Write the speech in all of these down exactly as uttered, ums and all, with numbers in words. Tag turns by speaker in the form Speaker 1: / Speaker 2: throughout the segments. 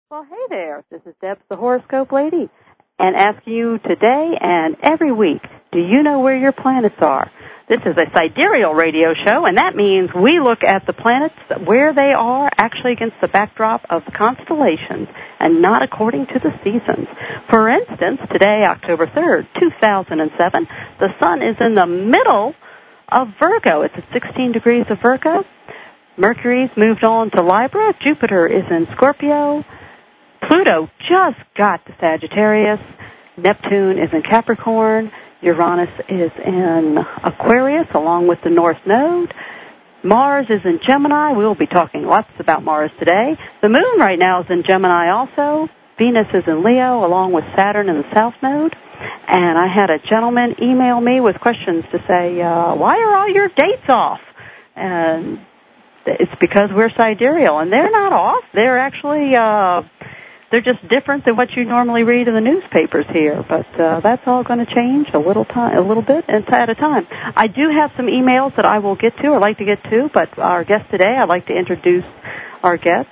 Speaker 1: Well, hey there. This is Debs, the Horoscope Lady, and asking you today and every week, do you know where your planets are? This is a sidereal radio show, and that means we look at the planets where they are actually against the backdrop of the constellations and not according to the seasons. For instance, today, October third, two thousand seven, the sun is in the middle of Virgo. It's at sixteen degrees of Virgo. Mercury's moved on to Libra. Jupiter is in Scorpio. Pluto just got to Sagittarius. Neptune is in Capricorn. Uranus is in Aquarius along with the North Node. Mars is in Gemini. We will be talking lots about Mars today. The moon right now is in Gemini also. Venus is in Leo along with Saturn in the South Node. And I had a gentleman email me with questions to say, uh, why are all your dates off? And it's because we're sidereal. And they're not off. They're actually... Uh, They're just different than what you normally read in the newspapers here, but uh, that's all going to change a little time, a little bit at a time. I do have some emails that I will get to, or like to get to, but our guest today, I'd like to introduce our guest.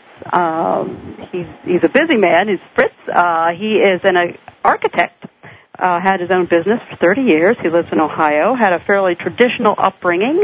Speaker 1: Um, he's he's a busy man. He's Fritz. Uh, he is an uh, architect. Uh, had his own business for thirty years. He lives in Ohio. Had a fairly traditional upbringing,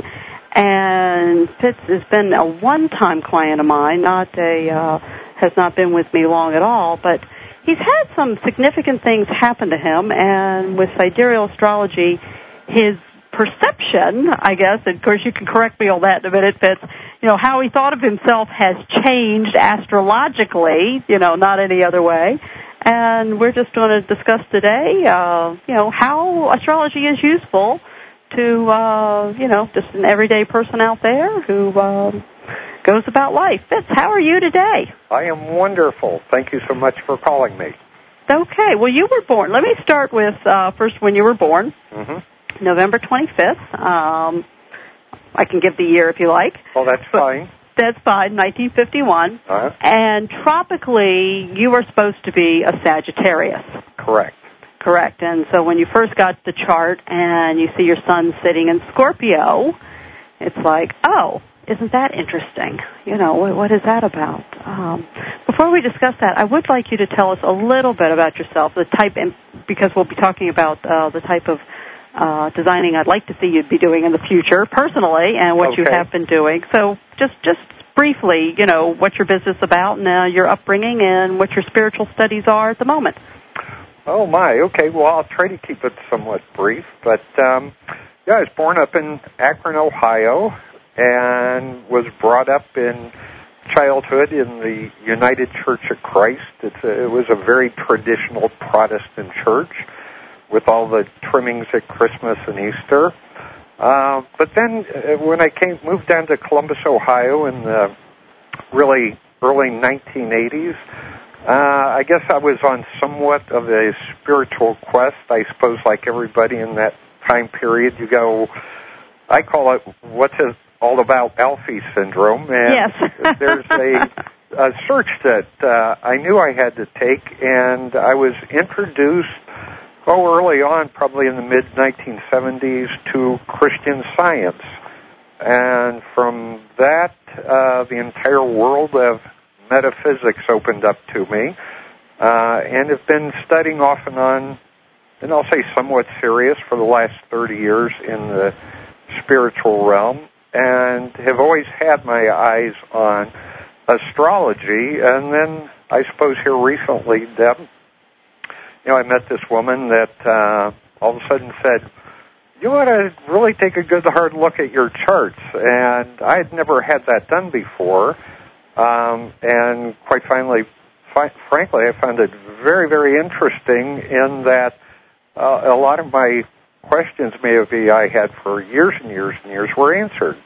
Speaker 1: and Fitz has been a one-time client of mine, not a. Uh, has not been with me long at all, but he's had some significant things happen to him, and with sidereal astrology, his perception, I guess, and of course you can correct me on that in a minute, Fitz, you know, how he thought of himself has changed astrologically, you know, not any other way, and we're just going to discuss today, uh, you know, how astrology is useful to, uh, you know, just an everyday person out there who... Uh, goes about life. Fitz, how are you today?
Speaker 2: I am wonderful. Thank you so much for calling me.
Speaker 1: Okay. Well, you were born. Let me start with uh, first when you were born,
Speaker 2: mm-hmm.
Speaker 1: November twenty-fifth. Um, I can give the year if you like.
Speaker 2: Oh, that's
Speaker 1: but
Speaker 2: fine.
Speaker 1: That's fine, nineteen fifty-one.
Speaker 2: Uh-huh.
Speaker 1: And tropically, you were supposed to be a Sagittarius.
Speaker 2: Correct.
Speaker 1: Correct. And so when you first got the chart and you see your sun sitting in Scorpio, it's like, oh, isn't that interesting? You know, what, what is that about? Um, before we discuss that, I would like you to tell us a little bit about yourself, the type, and because we'll be talking about uh, the type of uh, designing I'd like to see you'd be doing in the future, personally, and what
Speaker 2: okay.
Speaker 1: you have been doing. So just just briefly, you know, what your business about and uh, your upbringing and what your spiritual studies are at the moment.
Speaker 2: Oh, my. Okay. Well, I'll try to keep it somewhat brief. But, um, yeah, I was born up in Akron, Ohio, and was brought up in childhood in the United Church of Christ. It's a, it was a very traditional Protestant church with all the trimmings at Christmas and Easter. Uh, but then uh, when I came, moved down to Columbus, Ohio in the really early nineteen eighties, uh, I guess I was on somewhat of a spiritual quest. I suppose like everybody in that time period, you go, I call it, what's it all about Alfie syndrome, and
Speaker 1: yes.
Speaker 2: there's a, a search that uh, I knew I had to take, and I was introduced, oh, early on, probably in the mid nineteen seventies, to Christian Science, and from that, uh, the entire world of metaphysics opened up to me, uh, and have been studying off and on, and I'll say somewhat serious, for the last thirty years in the spiritual realm, and have always had my eyes on astrology. And then I suppose here recently, Deb, you know, I met this woman that uh, all of a sudden said, you ought to really take a good hard look at your charts. And I had never had that done before. Um, and quite finally, fi- frankly, I found it very, very interesting in that uh, a lot of my questions maybe I had for years and years and years were answered.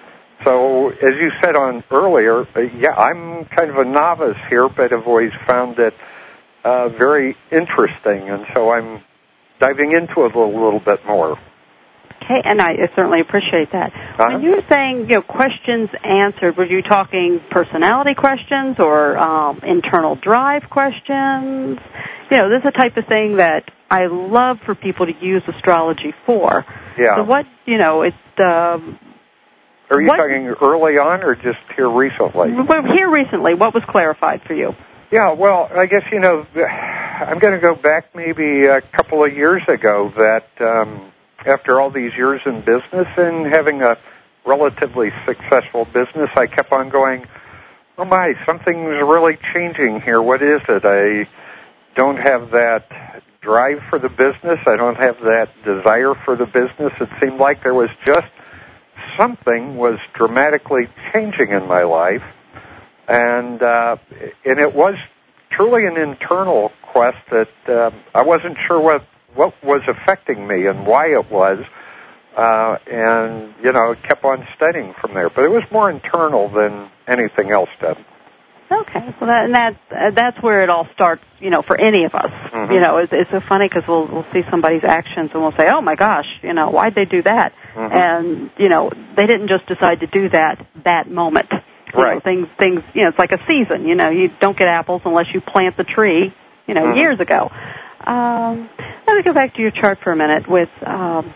Speaker 2: So, as you said on earlier, uh, yeah, I'm kind of a novice here, but I've always found it uh, very interesting, and so I'm diving into it a little, little bit more.
Speaker 1: Okay, and I certainly appreciate that.
Speaker 2: Uh-huh.
Speaker 1: When you were saying, you know, questions answered, were you talking personality questions or um, internal drive questions? You know, this is the type of thing that I love for people to use astrology for.
Speaker 2: Yeah.
Speaker 1: So what, you know, it's... Um,
Speaker 2: Are you
Speaker 1: what,
Speaker 2: talking early on or just here recently?
Speaker 1: Well, here recently, what was clarified for you?
Speaker 2: Yeah, well, I guess, you know, I'm going to go back maybe a couple of years ago that um, after all these years in business and having a relatively successful business, I kept on going, oh my, something's really changing here. What is it? I don't have that drive for the business. I don't have that desire for the business. It seemed like there was just something was dramatically changing in my life. And uh, and it was truly an internal quest that uh, I wasn't sure what, what was affecting me and why it was. Uh, and, you know, it kept on studying from there. But it was more internal than anything else did.
Speaker 1: Okay, well, that, and that uh, that's where it all starts. You know, for any of us, mm-hmm. you know, it's, it's so funny because we'll we'll see somebody's actions and we'll say, "Oh my gosh, you know, why'd they do that?" Mm-hmm. And you know, they didn't just decide to do that that moment. You
Speaker 2: right.
Speaker 1: know, things things. You know, it's like a season. You know, you don't get apples unless you plant the tree. You know, mm-hmm. years ago. Um, let me go back to your chart for a minute with um,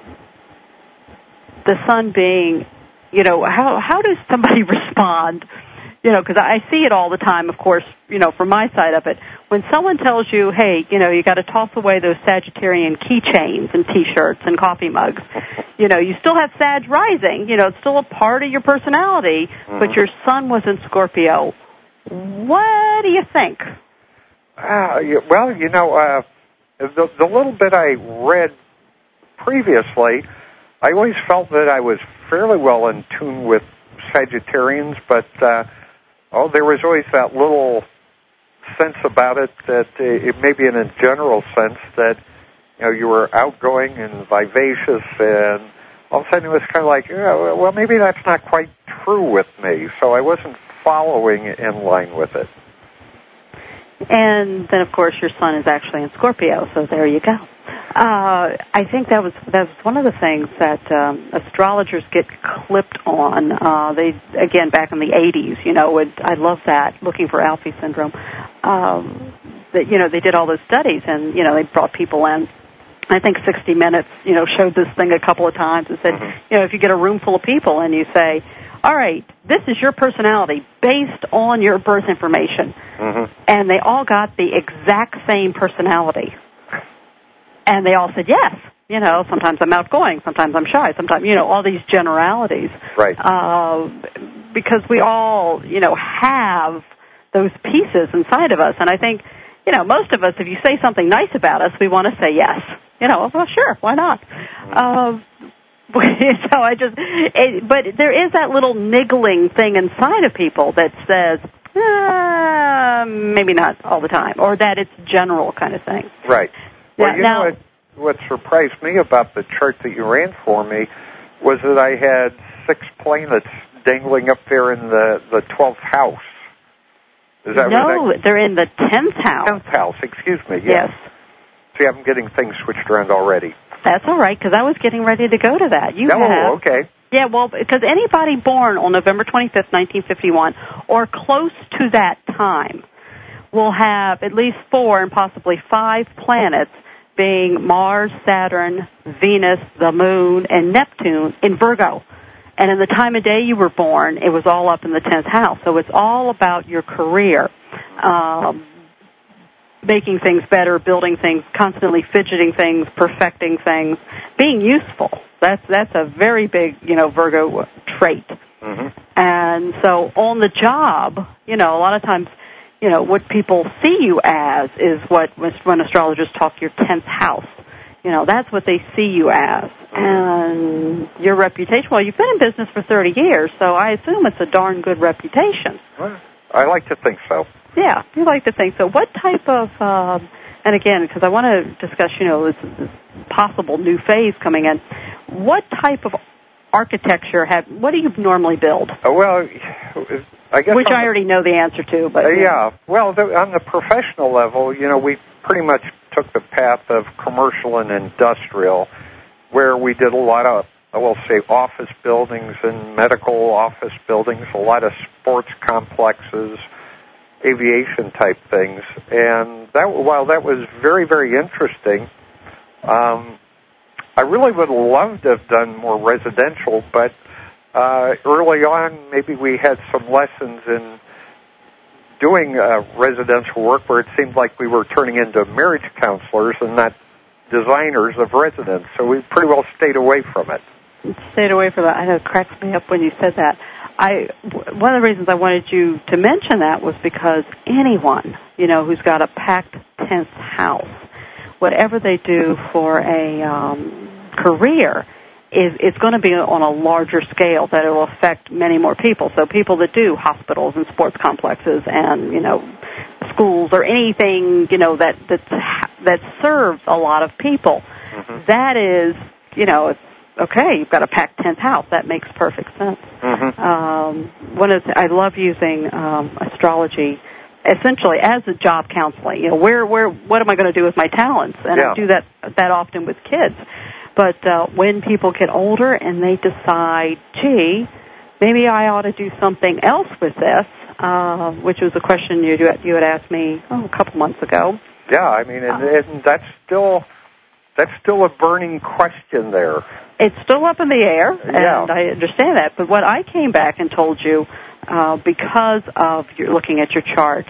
Speaker 1: the sun being. You know, how how does somebody respond? You know, because I see it all the time, of course, you know, from my side of it. When someone tells you, hey, you know, you got to toss away those Sagittarian keychains and T-shirts and coffee mugs, you know, you still have Sag rising. You know, it's still a part of your personality, mm-hmm. but your sun was in Scorpio. What do you think?
Speaker 2: Uh, well, you know, uh, the, the little bit I read previously, I always felt that I was fairly well in tune with Sagittarians, but... Uh, Oh, there was always that little sense about it that uh, it maybe in a general sense that, you know, you were outgoing and vivacious, and all of a sudden it was kind of like, oh, well, maybe that's not quite true with me, so I wasn't following in line with it.
Speaker 1: And then, of course, your sun is actually in Scorpio, so there you go. Uh, I think that was that was one of the things that um, astrologers get clipped on. Uh, they again back in the eighties, you know, would, I love that, looking for Alfie syndrome. Um, that you know they did all those studies, and you know they brought people in. I think sixty minutes, you know, showed this thing a couple of times and said, mm-hmm. you know, if you get a room full of people and you say, all right, this is your personality based on your birth information, mm-hmm. and they all got the exact same personality. And they all said, yes, you know, sometimes I'm outgoing, sometimes I'm shy, sometimes, you know, all these generalities.
Speaker 2: Right.
Speaker 1: Uh, because we all, you know, have those pieces inside of us. And I think, you know, most of us, if you say something nice about us, we want to say yes. You know, well, sure, why not? Uh, so I just, it, but there is that little niggling thing inside of people that says, uh, maybe not all the time, or that it's general kind of thing.
Speaker 2: Right. Well,
Speaker 1: now,
Speaker 2: you
Speaker 1: now,
Speaker 2: know what, what surprised me about the chart that you ran for me was that I had six planets dangling up there in the, the twelfth house. Is that
Speaker 1: no,
Speaker 2: that,
Speaker 1: they're in the tenth house.
Speaker 2: tenth house, excuse me,
Speaker 1: Yes.
Speaker 2: yes. See, I'm getting things switched around already.
Speaker 1: That's all right, because I was getting ready to go to that. You
Speaker 2: oh,
Speaker 1: have.
Speaker 2: okay.
Speaker 1: Yeah, well, because anybody born on November twenty-fifth, nineteen fifty-one, or close to that time, will have at least four and possibly five planets being Mars, Saturn, Venus, the Moon, and Neptune in Virgo. And in the time of day you were born, it was all up in the tenth house. So it's all about your career, um, making things better, building things, constantly fidgeting things, perfecting things, being useful. That's that's a very big, you know, Virgo trait. Mm-hmm. And so on the job, you know, a lot of times, you know, what people see you as is what, when astrologers talk your tenth house. You know, that's what they see you as. And your reputation, well, you've been in business for thirty years, so I assume it's a darn good reputation.
Speaker 2: Well, I like to think so.
Speaker 1: Yeah, you like to think so. What type of, um, and again, because I want to discuss, you know, this, this possible new phase coming in, what type of architecture have, what do you normally build?
Speaker 2: Uh, well, I guess...
Speaker 1: Which I
Speaker 2: the,
Speaker 1: already know the answer to, but... Uh,
Speaker 2: yeah, well, the, on the professional level, you know, we pretty much took the path of commercial and industrial, where we did a lot of, I will say, office buildings and medical office buildings, a lot of sports complexes, aviation type things. And that, while that was very, very interesting, um, I really would have loved to have done more residential, but uh, early on, maybe we had some lessons in doing uh, residential work where it seemed like we were turning into marriage counselors and not designers of residence, so we pretty well stayed away from it.
Speaker 1: Stayed away from that. I know it cracks me up when you said that. I, one of the reasons I wanted you to mention that was because anyone, you know, who's got a packed tent house, whatever they do for a um, career, is it's going to be on a larger scale that it will affect many more people. So people that do hospitals and sports complexes and, you know, schools or anything, you know, that that's, that serves a lot of people, mm-hmm. that is, you know, it's okay, you've got a packed tenth house. That makes perfect sense.
Speaker 2: Mm-hmm.
Speaker 1: Um, one of the, I love using um, astrology essentially as a job counseling. You know, where, where, what am I going to do with my talents? And
Speaker 2: yeah.
Speaker 1: I do that that often with kids. But uh, when people get older and they decide, gee, maybe I ought to do something else with this, uh, which was a question you you had asked me oh, a couple months ago.
Speaker 2: Yeah, I mean, and, and that's still that's still a burning question there.
Speaker 1: It's still up in the air, and
Speaker 2: yeah.
Speaker 1: I understand that. But what I came back and told you, uh, because of your looking at your chart,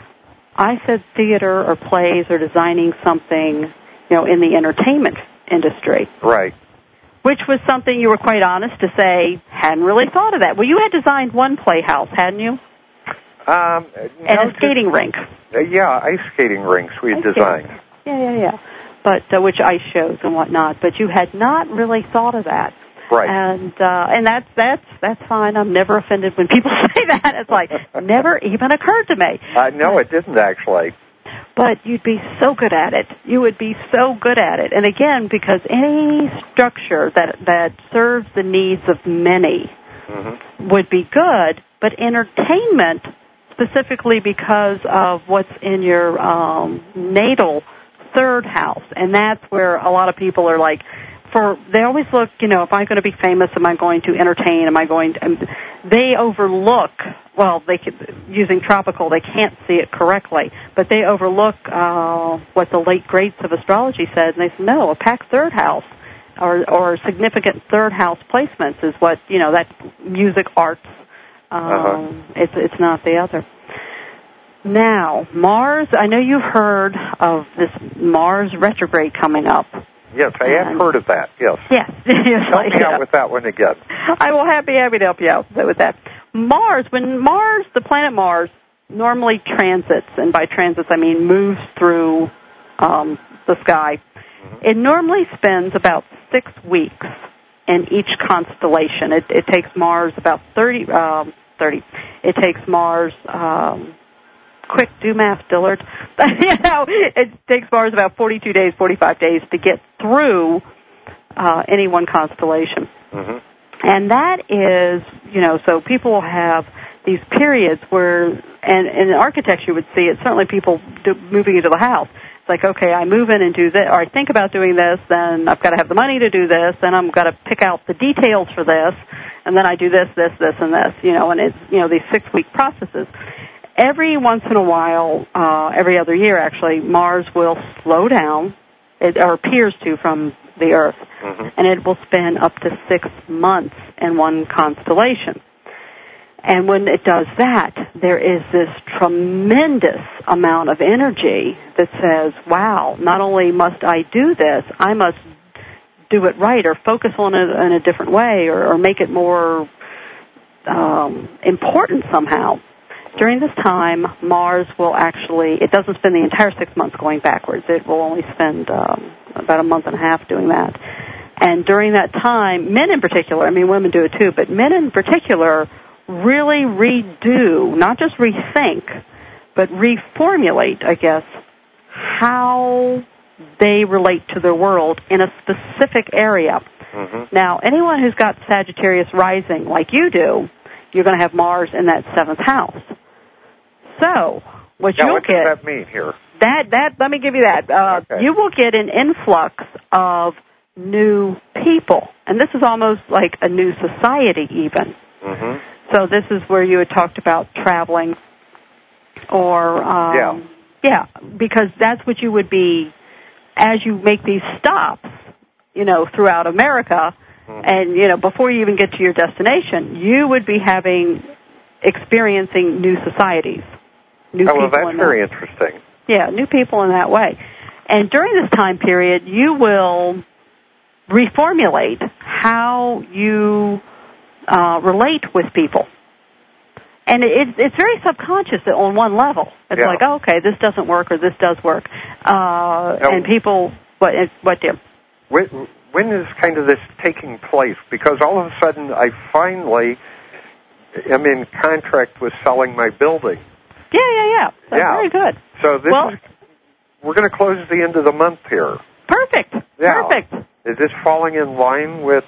Speaker 1: I said theater or plays or designing something, you know, in the entertainment industry.
Speaker 2: Right.
Speaker 1: Which was something you were quite honest to say, hadn't really thought of that. Well, you had designed one playhouse, hadn't you?
Speaker 2: Um,
Speaker 1: and
Speaker 2: no,
Speaker 1: a skating
Speaker 2: just,
Speaker 1: rink.
Speaker 2: Uh, yeah, ice skating rinks we
Speaker 1: ice
Speaker 2: designed.
Speaker 1: Skating. Yeah, yeah, yeah. But uh, which ice shows and whatnot. But you had not really thought of that.
Speaker 2: Right.
Speaker 1: And uh, and that's that's that's fine. I'm never offended when people say that. It's like never even occurred to me.
Speaker 2: Uh, no, it didn't actually.
Speaker 1: But you'd be so good at it. You would be so good at it. And again, because any structure that that serves the needs of many
Speaker 2: mm-hmm.
Speaker 1: would be good, but entertainment, specifically because of what's in your um, natal third house, and that's where a lot of people are like, for they always look, you know, if I'm going to be famous, am I going to entertain, am I going to, and they overlook, well, they could, using tropical, they can't see it correctly, but they overlook uh, what the late greats of astrology said, and they said, no, a packed third house, or, or significant third house placements is what, you know, that music, arts, um, uh-huh. it's, it's not the other. Now, Mars, I know you've heard of this Mars retrograde coming up.
Speaker 2: Yes, I have heard of that, yes.
Speaker 1: Yes. yes
Speaker 2: help me
Speaker 1: yeah.
Speaker 2: out with that one again.
Speaker 1: I will happy, happy to help you out with that. Mars, when Mars, the planet Mars, normally transits, and by transits I mean moves through um, the sky, mm-hmm. it normally spends about six weeks in each constellation. It, it takes Mars about thirty, um, thirty. It takes Mars... Um, quick, do math, Dillard. you know, it takes Mars about forty-two days, forty-five days to get through uh, any one constellation.
Speaker 2: Mm-hmm.
Speaker 1: And that is, you know, so people will have these periods where, and, and in architecture you would see it, certainly people do, moving into the house. It's like, okay, I move in and do this, or I think about doing this, then I've got to have the money to do this, then I've got to pick out the details for this, and then I do this, this, this, and this, you know, and it's, you know, these six-week processes. Every once in a while, uh, every other year actually, Mars will slow down, it, or appears to from the Earth, mm-hmm. and it will spend up to six months in one constellation. And when it does that, there is this tremendous amount of energy that says, wow, not only must I do this, I must do it right or focus on it in a different way or, or make it more um, important somehow. During this time, Mars will actually, it doesn't spend the entire six months going backwards. It will only spend um, about a month and a half doing that. And during that time, men in particular, I mean women do it too, but men in particular really redo, not just rethink, but reformulate, I guess, how they relate to their world in a specific area. Mm-hmm. Now, anyone who's got Sagittarius rising like you do, you're going to have Mars in that seventh house. So, what
Speaker 2: yeah,
Speaker 1: you'll
Speaker 2: what
Speaker 1: get...
Speaker 2: What does that mean here?
Speaker 1: That, that, let me give you that. Uh,
Speaker 2: okay.
Speaker 1: You will get an influx of new people. And this is almost like a new society even.
Speaker 2: Mm-hmm.
Speaker 1: So this is where you had talked about traveling or... Um,
Speaker 2: yeah.
Speaker 1: Yeah, because that's what you would be, as you make these stops, you know, throughout America, mm-hmm. and, you know, before you even get to your destination, you would be having... experiencing new societies. new
Speaker 2: oh, well,
Speaker 1: people.
Speaker 2: that's
Speaker 1: in
Speaker 2: very
Speaker 1: that.
Speaker 2: interesting.
Speaker 1: Yeah, new people in that way. And during this time period, you will reformulate how you uh, relate with people. And it, it's very subconscious on one level. It's
Speaker 2: yeah.
Speaker 1: like, oh, okay, this doesn't work or this does work. Uh,
Speaker 2: now,
Speaker 1: and people, what, what dear?
Speaker 2: When, when is kind of this taking place? Because all of a sudden I finally am in contract with selling my building.
Speaker 1: Yeah, yeah, yeah. That's
Speaker 2: yeah.
Speaker 1: very good.
Speaker 2: So this
Speaker 1: well,
Speaker 2: is, we're going to close at the end of the month here.
Speaker 1: Perfect.
Speaker 2: Yeah.
Speaker 1: Perfect.
Speaker 2: Is this falling in line with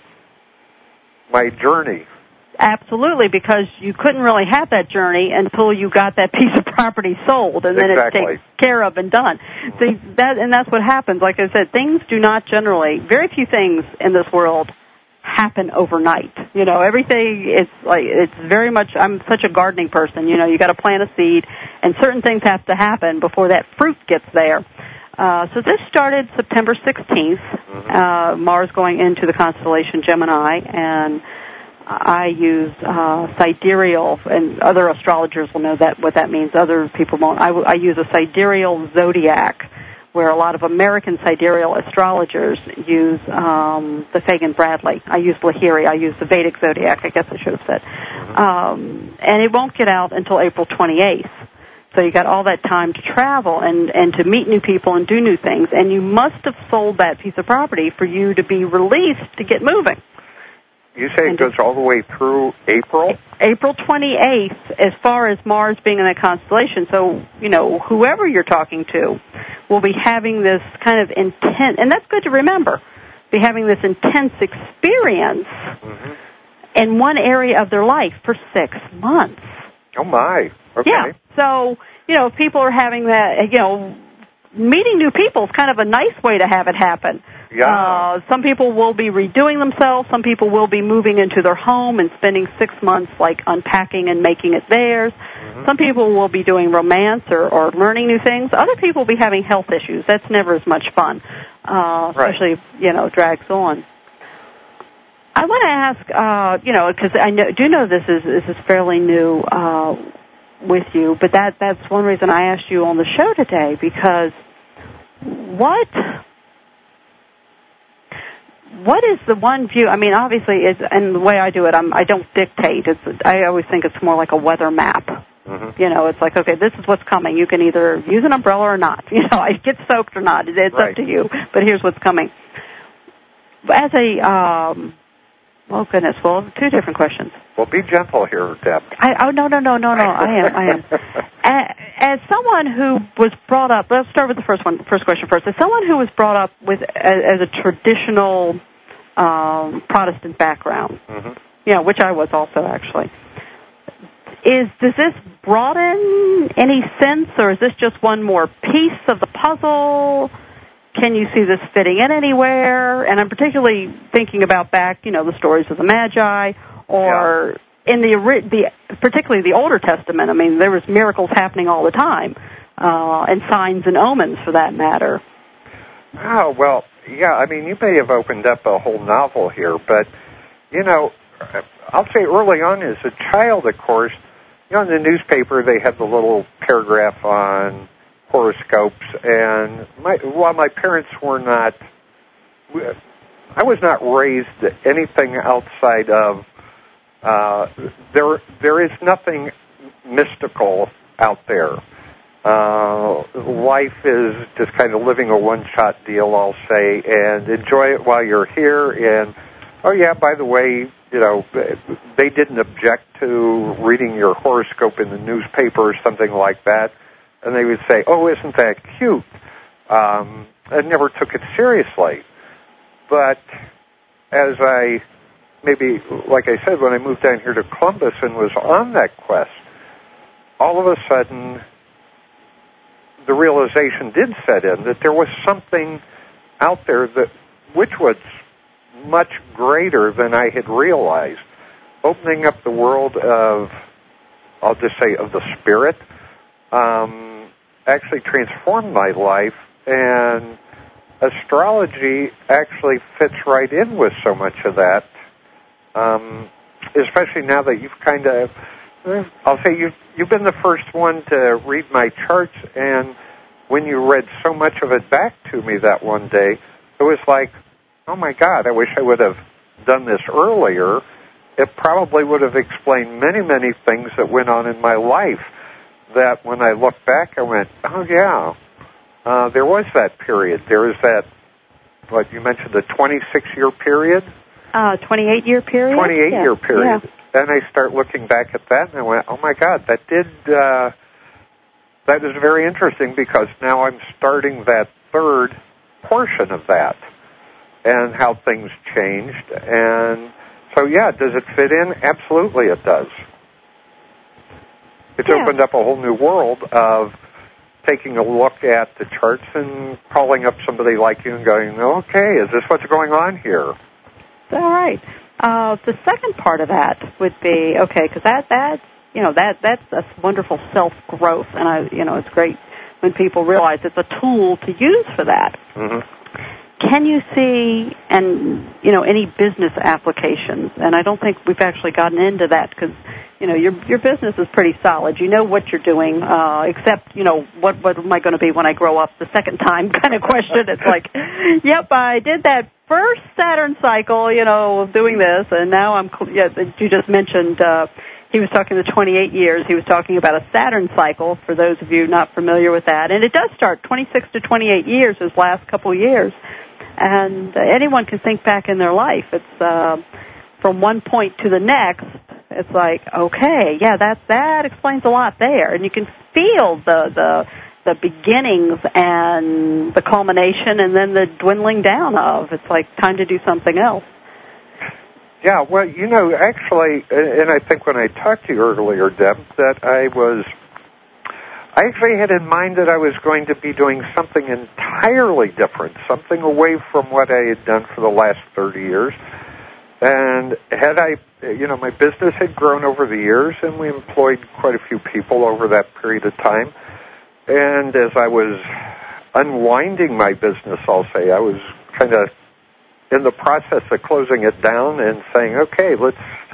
Speaker 2: my journey?
Speaker 1: Absolutely, because you couldn't really have that journey until you got that piece of property sold, and then
Speaker 2: exactly.
Speaker 1: it's taken care of and done. See, that, and that's what happens. Like I said, things do not generally, very few things in this world happen overnight. You know, everything, it's like, it's very much, I'm such a gardening person, you know, you got to plant a seed, and certain things have to happen before that fruit gets there. Uh, so this started September sixteenth,
Speaker 2: mm-hmm.
Speaker 1: uh, Mars going into the constellation Gemini, and I use uh, sidereal, and other astrologers will know that what that means. Other people won't. I, I use a sidereal zodiac, where a lot of American sidereal astrologers use um, the Fagan Bradley. I use Lahiri. I use the Vedic zodiac, I guess I should have said. Um, and it won't get out until April twenty-eighth. So you got all that time to travel and, and to meet new people and do new things. And you must have sold that piece of property for you to be released to get moving.
Speaker 2: You say it goes all the way through April?
Speaker 1: April twenty-eighth, as far as Mars being in that constellation. So, you know, whoever you're talking to will be having this kind of intense, and that's good to remember, be having this intense experience mm-hmm. in one area of their life for six months.
Speaker 2: Oh, my. Okay.
Speaker 1: Yeah. So, you know, if people are having that, you know, meeting new people is kind of a nice way to have it happen.
Speaker 2: Yeah.
Speaker 1: Uh, some people will be redoing themselves. Some people will be moving into their home and spending six months, like, unpacking and making it theirs. Mm-hmm. Some people will be doing romance or, or learning new things. Other people will be having health issues. That's never as much fun, uh,
Speaker 2: right.
Speaker 1: especially if, you know, drags on. I want to ask, uh, you know, because I know, do know this is this is fairly new uh, with you, but that that's one reason I asked you on the show today, because what... What is the one view? I mean, obviously, it's, and the way I do it, I'm, I don't dictate. It's, I always think it's more like a weather map. Mm-hmm. You know, it's like, okay, this is what's coming. You can either use an umbrella or not. You know, I get soaked or not. It's
Speaker 2: right.
Speaker 1: up to you. But here's what's coming. As a, um, oh goodness, well, two different questions.
Speaker 2: Well, be gentle here, Deb.
Speaker 1: I, oh no, no, no, no, no. I am, I am. As, as someone who was brought up, let's start with the first one, first question first. As someone who was brought up with as, as a traditional um, Protestant background, mm-hmm. you know, which I was also actually, is does this broaden any sense, or is this just one more piece of the puzzle? Can you see this fitting in anywhere? And I'm particularly thinking about back, you know, the stories of the Magi, or yeah. in the, the particularly the Older Testament. I mean, there was miracles happening all the time, uh, and signs and omens for that matter.
Speaker 2: Oh, well, yeah, I mean, you may have opened up a whole novel here, but, you know, I'll say early on as a child, of course, you know, in the newspaper they had the little paragraph on horoscopes, and my, while my parents were not, I was not raised anything outside of, uh, there, there is nothing mystical out there. Uh, life is just kind of living a one-shot deal, I'll say, and enjoy it while you're here. And, oh yeah, by the way, you know, they didn't object to reading your horoscope in the newspaper or something like that. And they would say, oh, isn't that cute? Um, I never took it seriously. But as I, maybe, like I said, when I moved down here to Columbus and was on that quest, all of a sudden the realization did set in that there was something out there that, which was much greater than I had realized, opening up the world of, I'll just say, of the spirit, um, actually transformed my life, and astrology actually fits right in with so much of that, um, especially now that you've kind of I'll say you've, you've been the first one to read my charts, and when you read so much of it back to me that one day, it was like, oh, my God, I wish I would have done this earlier. It probably would have explained many, many things that went on in my life that when I look back, I went, oh, yeah, uh, there was that period. There was that, what, you mentioned the twenty-six-year period?
Speaker 1: Uh, twenty-eight-year period?
Speaker 2: twenty-eight-year
Speaker 1: yeah.
Speaker 2: period.
Speaker 1: Yeah.
Speaker 2: Then I start looking back at that, and I went, oh, my God, that did, uh, that is very interesting because now I'm starting that third portion of that and how things changed. And so, yeah, does it fit in? Absolutely it does. It's
Speaker 1: yeah.
Speaker 2: opened up a whole new world of taking a look at the charts and calling up somebody like you and going, okay, is this what's going on here?
Speaker 1: All right. Uh, the second part of that would be, okay, because that, that, you know, that, that's a wonderful self-growth, and, I, you know, it's great when people realize it's a tool to use for that.
Speaker 2: Mm-hmm.
Speaker 1: Can you see, and, you know, any business applications? And I don't think we've actually gotten into that because, you know, your your business is pretty solid. You know what you're doing, uh, except, you know, what, what am I going to be when I grow up the second time kind of question. It's like, yep, I did that first Saturn cycle, you know, of doing this, and now I'm, yeah, you just mentioned, uh, he was talking the twenty-eight years. He was talking about a Saturn cycle, for those of you not familiar with that. And it does start twenty-six to twenty-eight years, his last couple years. And uh, anyone can think back in their life. It's uh, from one point to the next. It's like, okay, yeah, that that explains a lot there. And you can feel the the the beginnings and the culmination and then the dwindling down of. It's like time to do something else.
Speaker 2: Yeah, well, you know, actually, and I think when I talked to you earlier, Deb, that I was, I actually had in mind that I was going to be doing something entirely different, something away from what I had done for the last thirty years. And had I, you know, my business had grown over the years, and we employed quite a few people over that period of time. And as I was unwinding my business, I'll say, I was kind of in the process of closing it down and saying, okay, let's,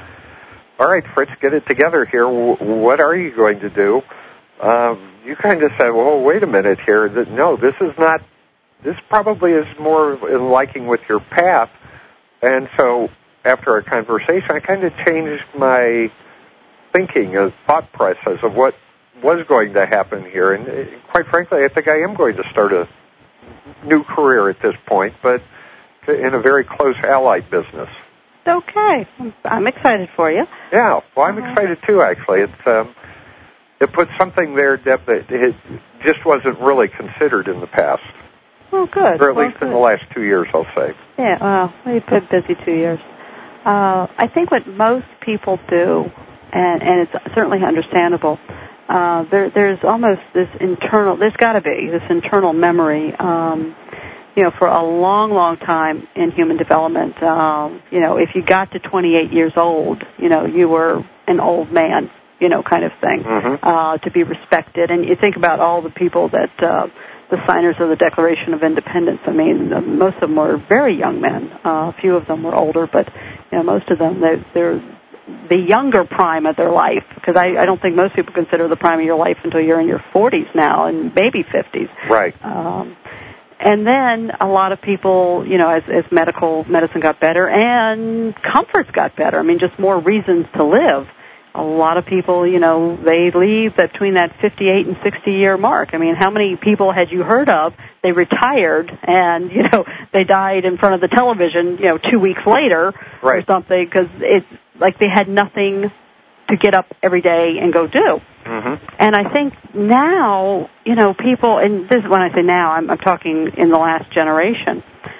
Speaker 2: all right, Fritz, get it together here. What are you going to do? Um, you kind of said, well, wait a minute here. That, no, this is not, this probably is more in liking with your path. And so after our conversation, I kind of changed my thinking, a thought process of what was going to happen here. And quite frankly, I think I am going to start a new career at this point, but in a very close allied business.
Speaker 1: Okay. I'm excited for you.
Speaker 2: Yeah, well, I'm uh-huh. excited too, actually. It's um, it puts something there, Deb, that it just wasn't really considered in the past.
Speaker 1: Oh, good.
Speaker 2: Or at
Speaker 1: well,
Speaker 2: least
Speaker 1: good.
Speaker 2: in the last two years, I'll say.
Speaker 1: Yeah, well, we've been busy two years. Uh, I think what most people do, and, and it's certainly understandable, uh, there, there's almost this internal, there's got to be this internal memory, um, you know, for a long, long time in human development. Um, you know, if you got to twenty-eight years old, you know, you were an old man, you know, kind of thing,
Speaker 2: mm-hmm.
Speaker 1: uh, to be respected. And you think about all the people that, uh, the signers of the Declaration of Independence. I mean, the, most of them were very young men. Uh, a few of them were older, but, you know, most of them, they, they're the younger prime of their life, because I, I don't think most people consider the prime of your life until you're in your forties now and maybe fifties.
Speaker 2: Right.
Speaker 1: Um, and then a lot of people, you know, as, as medical medicine got better and comforts got better, I mean, just more reasons to live. A lot of people, you know, they leave between that fifty-eight and sixty-year mark. I mean, how many people had you heard of? They retired and, you know, they died in front of the television, you know, two weeks later
Speaker 2: right.
Speaker 1: or something, because it's like they had nothing to get up every day and go do.
Speaker 2: Mm-hmm.
Speaker 1: And I think now, you know, people, and this is when I say now, I'm, I'm talking in the last generation,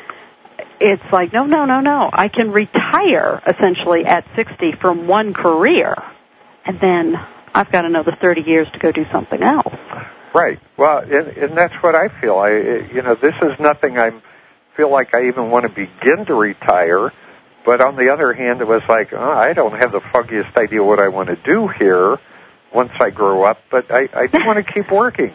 Speaker 1: it's like, no, no, no, no. I can retire, essentially, at sixty from one career, and then I've got another thirty years to go do something else.
Speaker 2: Right. Well, and, and that's what I feel. I, you know, this is nothing I feel like I even want to begin to retire. But on the other hand, it was like, oh, I don't have the foggiest idea what I want to do here once I grow up, but I, I do want to keep working.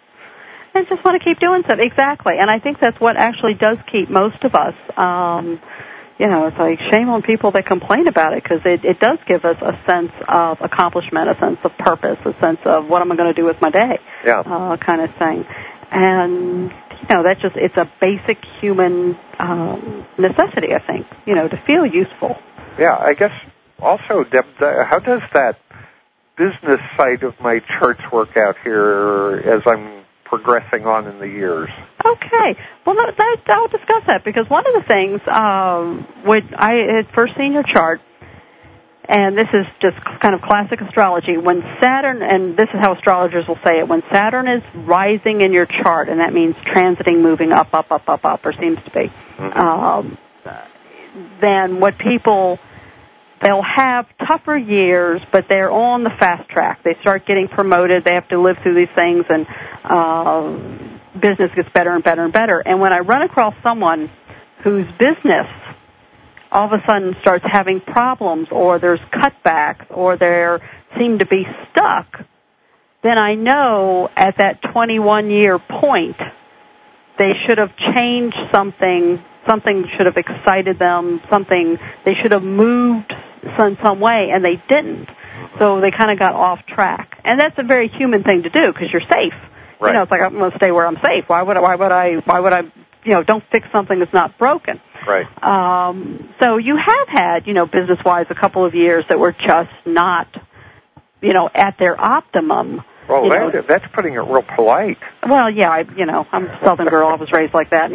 Speaker 1: I just want to keep doing something. Exactly. And I think that's what actually does keep most of us, um, you know, it's like shame on people that complain about it, because it, it does give us a sense of accomplishment, a sense of purpose, a sense of what am I going to do with my day,
Speaker 2: yeah.
Speaker 1: uh, kind of thing. And, you know, that's just, it's a basic human um, necessity, I think, you know, to feel useful.
Speaker 2: Yeah, I guess also, Deb, how does that business side of my charts work out here as I'm progressing on in the years?
Speaker 1: Okay. Well, that, that, I'll discuss that, because one of the things, um, when I had first seen your chart, and this is just kind of classic astrology, when Saturn, and this is how astrologers will say it, when Saturn is rising in your chart, and that means transiting, moving up, up, up, up, up, or seems to be, mm-hmm. um, then what people, they'll have tougher years, but they're on the fast track. They start getting promoted. They have to live through these things, and uh, business gets better and better and better. And when I run across someone whose business all of a sudden starts having problems, or there's cutbacks, or they seem to be stuck, then I know at that twenty-one-year point they should have changed something. Something should have excited them. Something, they should have moved some, some way, and they didn't. So they kind of got off track. And that's a very human thing to do, because you're safe.
Speaker 2: Right.
Speaker 1: You know, it's like, I'm going to stay where I'm safe. Why would I, why would I, why would I, you know, don't fix something that's not broken.
Speaker 2: Right.
Speaker 1: Um, so you have had, you know, business-wise, a couple of years that were just not, you know, at their optimum.
Speaker 2: Well,
Speaker 1: you
Speaker 2: that,
Speaker 1: know.
Speaker 2: that's putting it real polite.
Speaker 1: Well, yeah, I, you know, I'm a Southern girl. I was raised like that.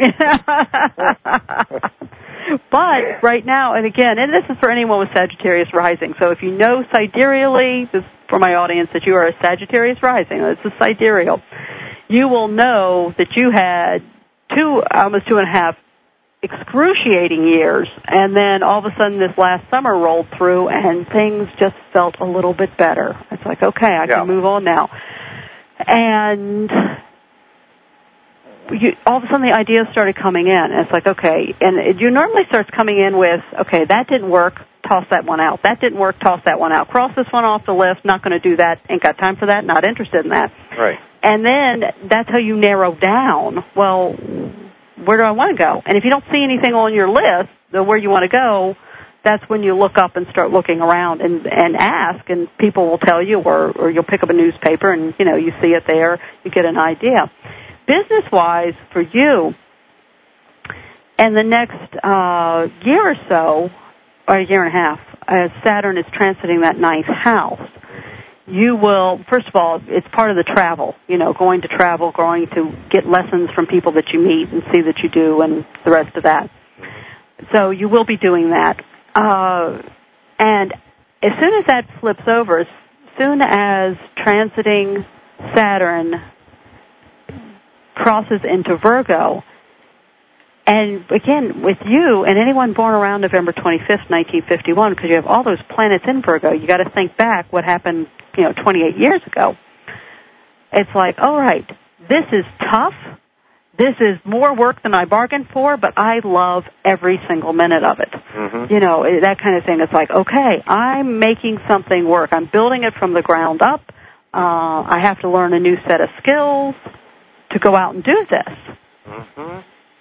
Speaker 1: But right now, and again, and this is for anyone with Sagittarius rising. So if you know sidereally, this is for my audience, that you are a Sagittarius rising, this is sidereal, you will know that you had two, almost two and a half excruciating years, and then all of a sudden this last summer rolled through and things just felt a little bit better. It's like, okay, I
Speaker 2: yeah.
Speaker 1: can move on now. And you, all of a sudden the ideas started coming in, and it's like, okay, and it, you normally starts coming in with, okay, that didn't work, toss that one out. That didn't work, toss that one out. Cross this one off the list, not going to do that, ain't got time for that, not interested in that.
Speaker 2: Right.
Speaker 1: And then that's how you narrow down, well, where do I want to go? And if you don't see anything on your list, the where you want to go, that's when you look up and start looking around and, and ask, and people will tell you, or, or you'll pick up a newspaper and, you know, you see it there, you get an idea. Business-wise, for you, in the next uh, year or so, or a year and a half, as Saturn is transiting that ninth house, you will, first of all, it's part of the travel, you know, going to travel, going to get lessons from people that you meet and see that you do, and the rest of that. So you will be doing that. Uh, and as soon as that flips over, as soon as transiting Saturn crosses into Virgo, and again, with you and anyone born around November twenty-fifth, nineteen fifty-one, because you have all those planets in Virgo, you got to think back what happened, you know, twenty-eight years ago. It's like, all right, this is tough. This is more work than I bargained for, but I love every single minute of it. Mm-hmm. You know, that kind of thing. It's like, okay, I'm making something work. I'm building it from the ground up. Uh, I have to learn a new set of skills to go out and do this. Mm-hmm.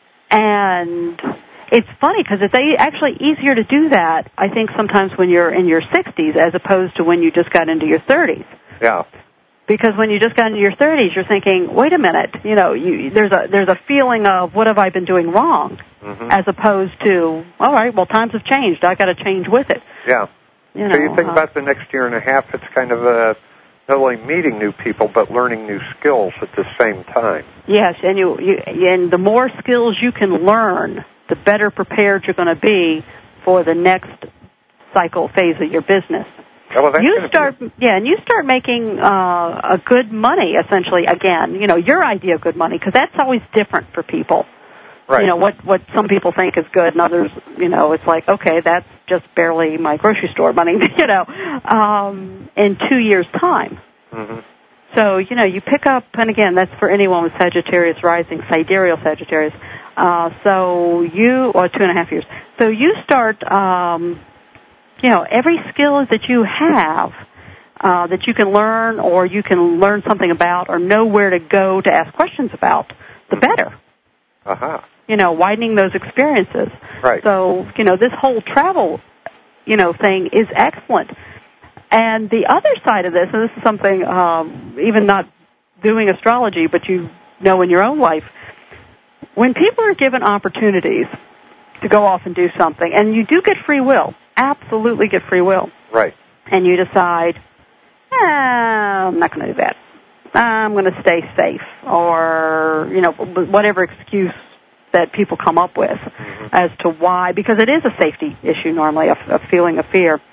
Speaker 1: And it's funny because it's actually easier to do that, I think, sometimes when you're in your sixties as opposed to when you just got into your thirties.
Speaker 2: Yeah.
Speaker 1: Because when you just got into your thirties, you're thinking, wait a minute, you know, you, there's a there's a feeling of what have I been doing wrong, mm-hmm. as opposed to, all right, well, times have changed. I got to change with it.
Speaker 2: Yeah.
Speaker 1: You know,
Speaker 2: so you think
Speaker 1: uh,
Speaker 2: about the next year and a half, it's kind of a, not only meeting new people, but learning new skills at the same time. Yes,
Speaker 1: and you, you and the more skills you can learn, the better prepared you're going to be for the next cycle phase of your business.
Speaker 2: Oh, well,
Speaker 1: you start, be... yeah, and you start making uh, a good money, essentially, again, you know, your idea of good money, because that's always different for people.
Speaker 2: Right.
Speaker 1: You know, what, what some people think is good, and others, you know, it's like, okay, that's just barely my grocery store money, you know, um, in two years' time. Mm-hmm. So, you know, you pick up, and again, that's for anyone with Sagittarius rising, sidereal Sagittarius. Uh, so you, or two and a half years. So you start, um, you know, every skill that you have uh, that you can learn, or you can learn something about, or know where to go to ask questions about, the better.
Speaker 2: Uh-huh.
Speaker 1: You know, widening those experiences.
Speaker 2: Right.
Speaker 1: So, you know, this whole travel, you know, thing is excellent. And the other side of this, and this is something, um, even not doing astrology, but you know in your own life, when people are given opportunities to go off and do something, and you do get free will, absolutely get free will.
Speaker 2: Right.
Speaker 1: And you decide, eh, I'm not going to do that. I'm going to stay safe, or, you know, whatever excuse that people come up with mm-hmm. as to why, because it is a safety issue normally, a, a feeling of fear.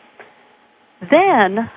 Speaker 1: Then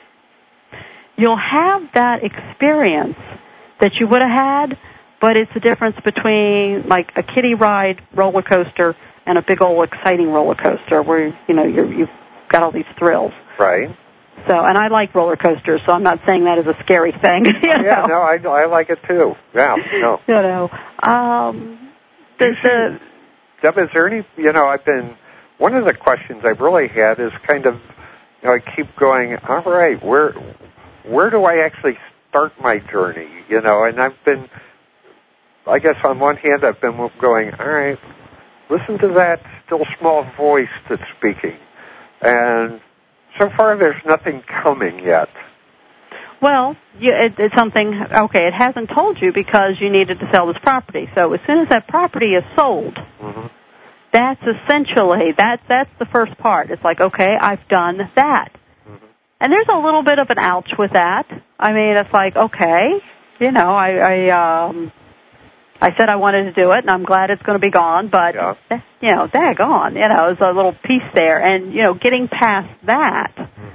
Speaker 1: you'll have that experience that you would have had, but it's the difference between like a kiddie ride roller coaster and a big old exciting roller coaster where, you know, you're, you've got all these thrills.
Speaker 2: Right.
Speaker 1: So, and I like roller coasters, so I'm not saying that is a scary thing. You
Speaker 2: yeah,
Speaker 1: know?
Speaker 2: no, I, I like it too. Yeah, no.
Speaker 1: You know, um, the, the,
Speaker 2: Deb, is there any, you know, I've been, one of the questions I've really had is kind of, you know, I keep going, all right, where where do I actually start my journey? You know, and I've been, I guess on one hand I've been going, all right, listen to that still small voice that's speaking. And so far there's nothing coming yet.
Speaker 1: Well, you, it, it's something, okay, it hasn't told you because you needed to sell this property. So as soon as that property is sold, mm-hmm. that's essentially, that, that's the first part. It's like, okay, I've done that. Mm-hmm. And there's a little bit of an ouch with that. I mean, it's like, okay, you know, I, I, um, I said I wanted to do it, and I'm glad it's going to be gone, but,
Speaker 2: yeah.
Speaker 1: you know, daggone, you know, there's a little piece there. And, you know, getting past that,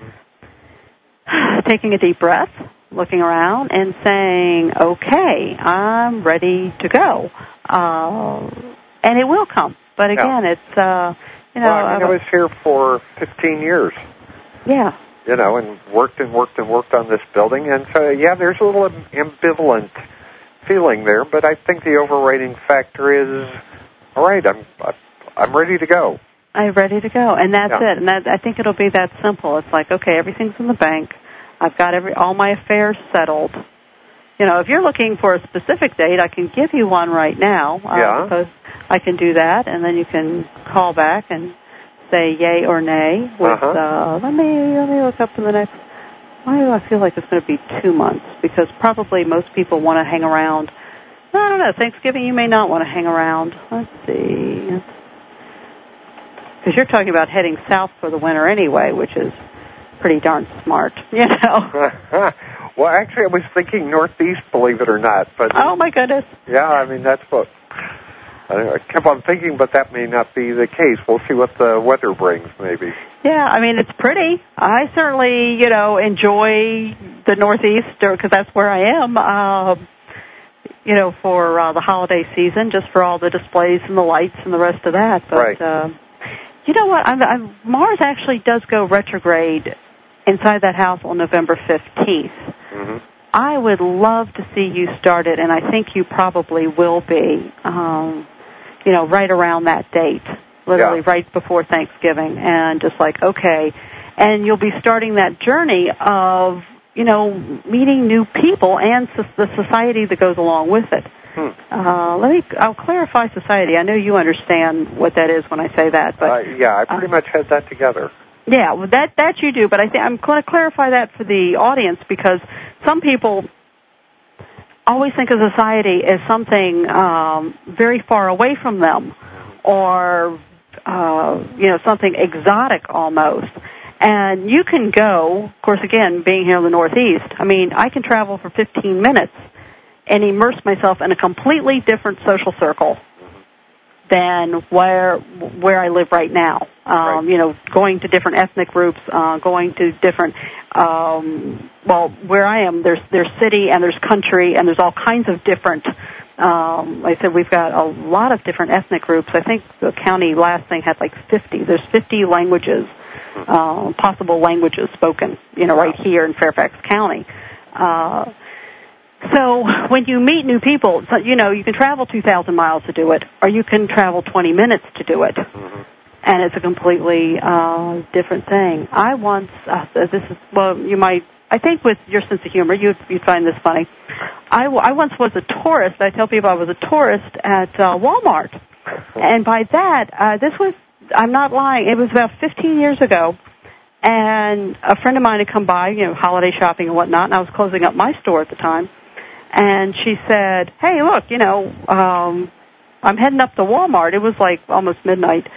Speaker 1: mm-hmm. taking a deep breath, looking around, and saying, okay, I'm ready to go. Uh, and it will come. But again, yeah. it's, uh, you know.
Speaker 2: Well, I mean, I was here for fifteen years.
Speaker 1: Yeah.
Speaker 2: You know, and worked and worked and worked on this building. And so, yeah, there's a little ambivalent feeling there, but I think the overriding factor is, all right, I'm I'm ready to go.
Speaker 1: I'm ready to go, and that's
Speaker 2: yeah.
Speaker 1: it. And that, I think it'll be that simple. It's like, okay, everything's in the bank. I've got every all my affairs settled. You know, if you're looking for a specific date, I can give you one right now.
Speaker 2: Yeah.
Speaker 1: Uh, because I can do that, and then you can call back and say yay or nay. With
Speaker 2: uh-huh.
Speaker 1: uh, let me let me look up in the next. Why do I feel like it's going to be two months? Because probably most people want to hang around. I don't know. Thanksgiving, you may not want to hang around. Let's see. Because you're talking about heading south for the winter anyway, which is pretty darn smart, you know.
Speaker 2: Well, actually, I was thinking northeast, believe it or not. But
Speaker 1: oh, my goodness.
Speaker 2: Yeah, I mean, that's what I kept on thinking, but that may not be the case. We'll see what the weather brings, maybe.
Speaker 1: Yeah, I mean, it's pretty. I certainly, you know, enjoy the Northeast, because that's where I am, uh, you know, for uh, the holiday season, just for all the displays and the lights and the rest of that. But,
Speaker 2: right.
Speaker 1: uh, you know what? I'm, I'm, Mars actually does go retrograde inside that house on November fifteenth. Mm-hmm. I would love to see you start it, and I think you probably will be, um, you know, right around that date. Literally
Speaker 2: yeah.
Speaker 1: right before Thanksgiving, and just like, okay. And you'll be starting that journey of, you know, meeting new people and so- the society that goes along with it. Hmm. Uh, let me, I'll clarify society. I know you understand what that is when I say that. But
Speaker 2: uh, yeah, I pretty uh, much had that together.
Speaker 1: Yeah, well, that, that you do, but I think I'm going to clarify that for the audience because some people always think of society as something um, very far away from them or Uh, you know, something exotic almost. And you can go, of course, again, being here in the Northeast, I mean, I can travel for fifteen minutes and immerse myself in a completely different social circle than where where I live right now. Um,
Speaker 2: right.
Speaker 1: You know, going to different ethnic groups, uh, going to different, um, well, where I am, there's there's city and there's country and there's all kinds of different Um, like I said, we've got a lot of different ethnic groups. I think the county last thing had like fifty. There's fifty languages, uh, possible languages spoken, you know, right here in Fairfax County. Uh, so when you meet new people, so, you know, you can travel two thousand miles to do it, or you can travel twenty minutes to do it. Mm-hmm. And it's a completely uh, different thing. I once, uh, this is, well, you might, I think with your sense of humor, you'd, you'd find this funny. I, I once was a tourist. I tell people I was a tourist at uh, Walmart. And by that, uh, this was, I'm not lying, it was about fifteen years ago. And a friend of mine had come by, you know, holiday shopping and whatnot, and I was closing up my store at the time. And she said, hey, look, you know, um, I'm heading up to Walmart. It was like almost midnight.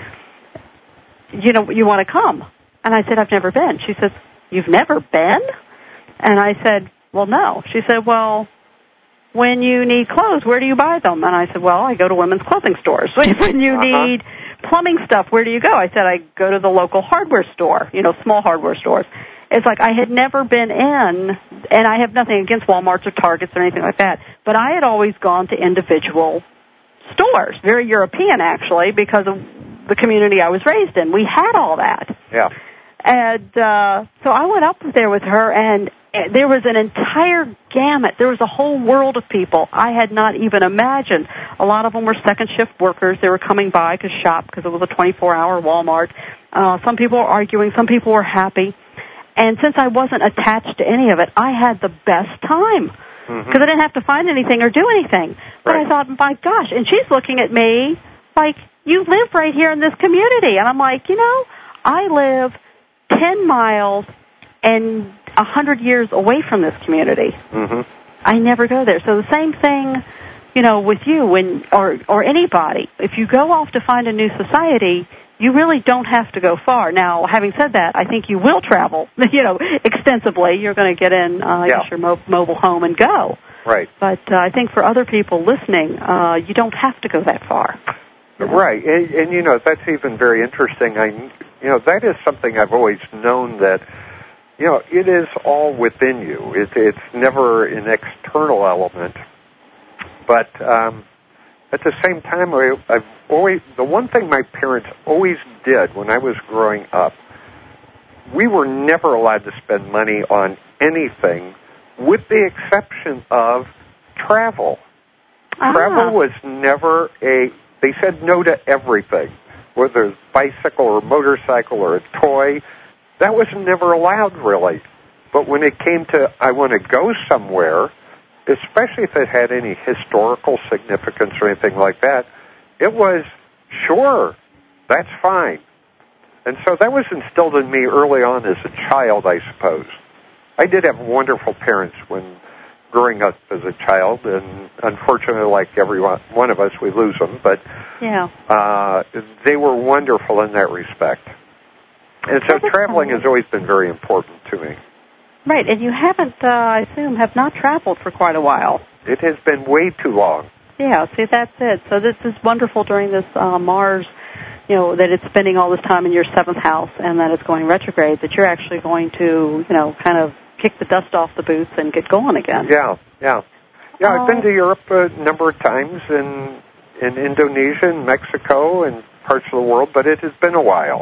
Speaker 1: You know, you want to come? And I said, I've never been. She says, you've never been? And I said, well, no. She said, well, when you need clothes, where do you buy them? And I said, well, I go to women's clothing stores. When you uh-huh. need plumbing stuff, where do you go? I said, I go to the local hardware store, you know, small hardware stores. It's like I had never been in, and I have nothing against Walmarts or Targets or anything like that, but I had always gone to individual stores, very European actually, because of the community I was raised in. We had all that.
Speaker 2: Yeah.
Speaker 1: And uh, so I went up there with her, and there was an entire gamut. There was a whole world of people I had not even imagined. A lot of them were second shift workers. They were coming by to shop because it was a twenty-four hour Walmart. Uh, some people were arguing. Some people were happy. And since I wasn't attached to any of it, I had the best time because mm-hmm. I didn't have to find anything or do anything. But
Speaker 2: right.
Speaker 1: I thought, my gosh, and she's looking at me like, you live right here in this community. And I'm like, you know, I live ten miles and a hundred years away from this community.
Speaker 2: Mm-hmm.
Speaker 1: I never go there. So the same thing, you know, with you when, or, or anybody. If you go off to find a new society, you really don't have to go far. Now, having said that, I think you will travel, you know, extensively. You're going to get in uh,
Speaker 2: yeah.
Speaker 1: your mo- mobile home and go.
Speaker 2: Right.
Speaker 1: But uh, I think for other people listening, uh, you don't have to go that far.
Speaker 2: You know? Right. And, and, you know, that's even very interesting. I, you know, that is something I've always known that, you know, it is all within you. It, it's never an external element. But um, at the same time, I, I've always, the one thing my parents always did when I was growing up, we were never allowed to spend money on anything with the exception of travel.
Speaker 1: Ah.
Speaker 2: Travel was never a, they said no to everything, whether it's bicycle or motorcycle or a toy. That was never allowed, really. But when it came to, I want to go somewhere, especially if it had any historical significance or anything like that, it was, sure, that's fine. And so that was instilled in me early on as a child, I suppose. I did have wonderful parents when growing up as a child, and unfortunately, like every one, one of us, we lose them. But
Speaker 1: yeah.
Speaker 2: uh, they were wonderful in that respect. And so traveling has always been very important to me.
Speaker 1: Right, and you haven't, uh, I assume, have not traveled for quite a while.
Speaker 2: It has been way too long.
Speaker 1: Yeah, see, that's it. So this is wonderful during this uh, Mars, you know, that it's spending all this time in your seventh house and that it's going retrograde, that you're actually going to, you know, kind of kick the dust off the boots and get going again.
Speaker 2: Yeah, yeah. Yeah,
Speaker 1: uh,
Speaker 2: I've been to Europe a number of times, in, in Indonesia and Mexico and parts of the world, but it has been a while.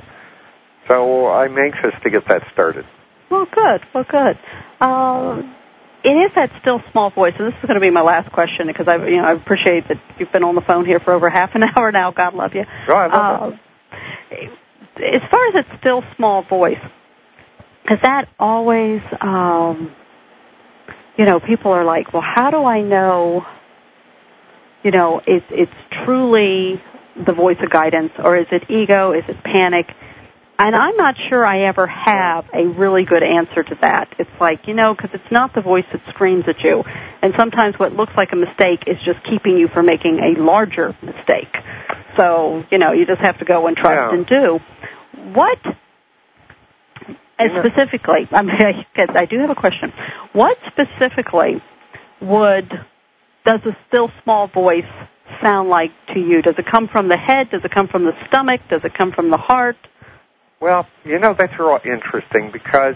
Speaker 2: So I'm anxious to get that started.
Speaker 1: Well, good. Well, good. Uh, it is that still small voice, and this is going to be my last question because I, you know, I appreciate that you've been on the phone here for over half an hour now. God love you.
Speaker 2: Oh, I love
Speaker 1: uh, it. As far as that still small voice, because that always, um, you know, people are like, well, how do I know? You know, it's it's truly the voice of guidance, or is it ego? Is it panic? And I'm not sure I ever have a really good answer to that. It's like, you know, because it's not the voice that screams at you. And sometimes what looks like a mistake is just keeping you from making a larger mistake. So, you know, you just have to go and trust
Speaker 2: yeah.
Speaker 1: and do. What, and specifically, I mean, I do have a question. What specifically would, does a still small voice sound like to you? Does it come from the head? Does it come from the stomach? Does it come from the heart?
Speaker 2: Well, you know, that's real interesting because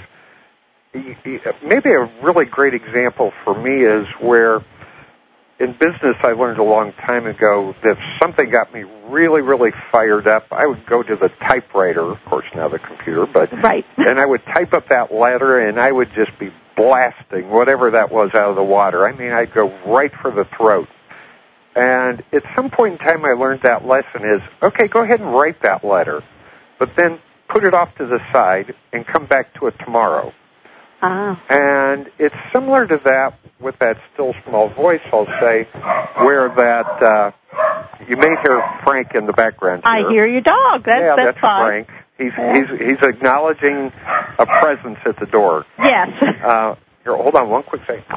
Speaker 2: maybe a really great example for me is where in business I learned a long time ago that if something got me really, really fired up, I would go to the typewriter, of course now the computer, but
Speaker 1: right.
Speaker 2: and I would type up that letter and I would just be blasting whatever that was out of the water. I mean, I'd go right for the throat. And at some point in time I learned that lesson is, okay, go ahead and write that letter, but then put it off to the side and come back to it tomorrow.
Speaker 1: Ah.
Speaker 2: And it's similar to that with that still small voice, I'll say, where that, uh, you may hear Frank in the background here.
Speaker 1: I hear your dog. That's,
Speaker 2: yeah,
Speaker 1: that's,
Speaker 2: that's
Speaker 1: fun.
Speaker 2: Frank. He's, he's, he's acknowledging a presence at the door.
Speaker 1: Yes.
Speaker 2: Uh, here, hold on one quick second.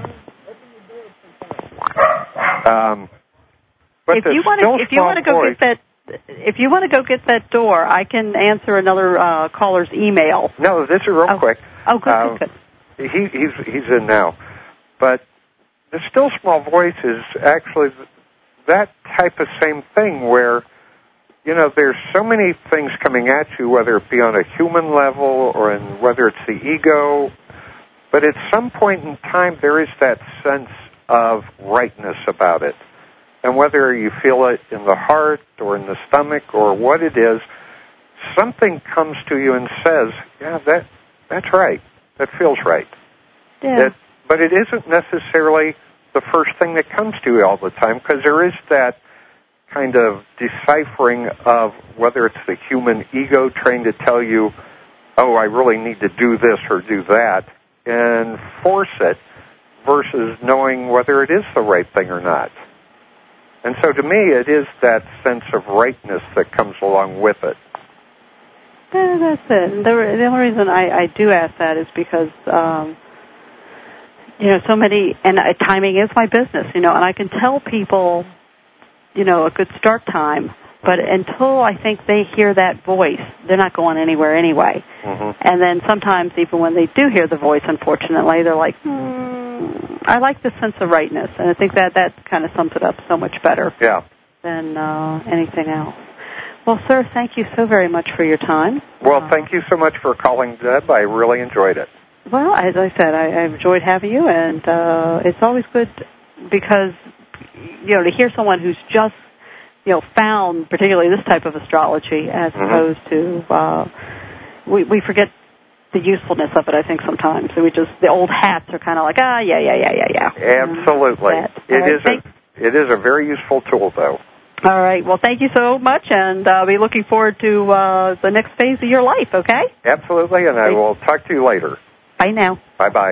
Speaker 2: Um, but
Speaker 1: if you want to, if you want to go
Speaker 2: voice,
Speaker 1: get that, if you want to go get that door, I can answer another uh, caller's email.
Speaker 2: No, this is real
Speaker 1: oh.
Speaker 2: quick.
Speaker 1: Oh, good,
Speaker 2: uh,
Speaker 1: good, good.
Speaker 2: He, he's he's in now, but the still small voice is actually that type of same thing where, you know, there's so many things coming at you, whether it be on a human level or in whether it's the ego, but at some point in time there is that sense of rightness about it. And whether you feel it in the heart or in the stomach or what it is, something comes to you and says, yeah, that that's right. That feels right.
Speaker 1: Yeah.
Speaker 2: It, but it isn't necessarily the first thing that comes to you all the time, because there is that kind of deciphering of whether it's the human ego trying to tell you, oh, I really need to do this or do that, and force it, versus knowing whether it is the right thing or not. And so to me, it is that sense of rightness that comes along with it.
Speaker 1: Yeah, that's it. The, the only reason I, I do ask that is because, um, you know, so many, and uh, timing is my business, you know, and I can tell people, you know, a good start time, but until I think they hear that voice, they're not going anywhere anyway.
Speaker 2: Mm-hmm.
Speaker 1: And then sometimes even when they do hear the voice, unfortunately, they're like, hmm, I like the sense of rightness, and I think that that kind of sums it up so much better
Speaker 2: yeah.
Speaker 1: than uh, anything else. Well, sir, thank you so very much for your time.
Speaker 2: Well,
Speaker 1: uh,
Speaker 2: thank you so much for calling, Deb. I really enjoyed it.
Speaker 1: Well, as I said, I, I enjoyed having you, and uh, it's always good because, you know, to hear someone who's just, you know, found particularly this type of astrology as
Speaker 2: mm-hmm.
Speaker 1: opposed to, uh, we, we forget the usefulness of it, I think, sometimes. So we just, the old hats are kind of like, ah, yeah, yeah, yeah, yeah, yeah.
Speaker 2: Absolutely.
Speaker 1: Um,
Speaker 2: it
Speaker 1: right,
Speaker 2: is a, it is a very useful tool, though.
Speaker 1: All right. Well, thank you so much, and I'll be looking forward to uh, the next phase of your life, okay?
Speaker 2: Absolutely, and I will talk to you later.
Speaker 1: Bye now.
Speaker 2: Bye-bye.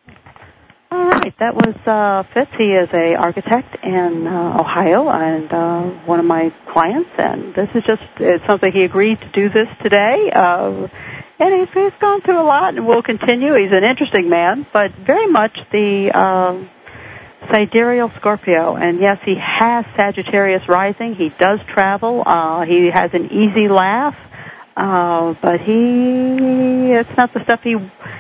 Speaker 1: All right. That was uh, Fitz. He is a architect in uh, Ohio and uh, one of my clients, and this is just it's something he agreed to do this today. Uh, and he's, he's gone through a lot and will continue. He's an interesting man, but very much the um, sidereal Scorpio. And yes, he has Sagittarius rising. He does travel. Uh, he has an easy laugh, uh, but he it's not the stuff he.